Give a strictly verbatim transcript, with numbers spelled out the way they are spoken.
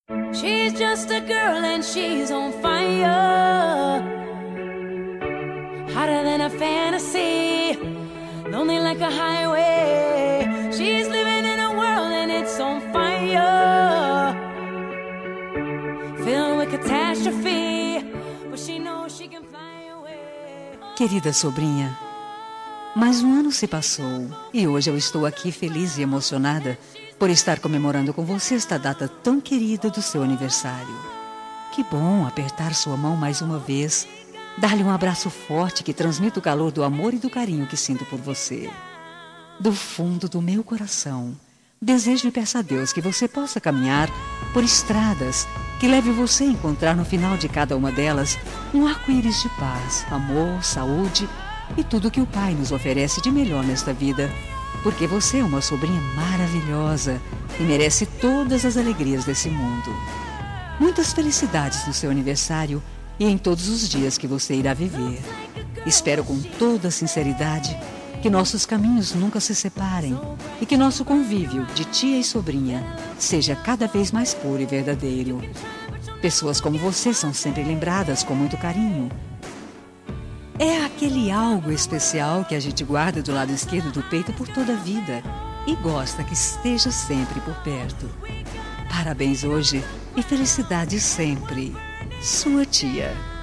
She's just a girl and she's on fire, hotter than a fantasy, lonely like a highway. She's living in a world and it's on fire, filled with catastrophe, but she knows she can fly away. Querida sobrinha, mais um ano se passou e hoje eu estou aqui feliz e emocionada por estar comemorando com você esta data tão querida do seu aniversário. Que bom apertar sua mão mais uma vez, dar-lhe um abraço forte que transmita o calor do amor e do carinho que sinto por você. Do fundo do meu coração, desejo e peço a Deus que você possa caminhar por estradas que leve você a encontrar no final de cada uma delas um arco-íris de paz, amor, saúde e tudo que o Pai nos oferece de melhor nesta vida. Porque você é uma sobrinha maravilhosa e merece todas as alegrias desse mundo. Muitas felicidades no seu aniversário e em todos os dias que você irá viver. Espero com toda a sinceridade que nossos caminhos nunca se separem e que nosso convívio de tia e sobrinha seja cada vez mais puro e verdadeiro. Pessoas como você são sempre lembradas com muito carinho. É aquele algo especial que a gente guarda do lado esquerdo do peito por toda a vida e gosta que esteja sempre por perto. Parabéns hoje e felicidade sempre. Sua tia.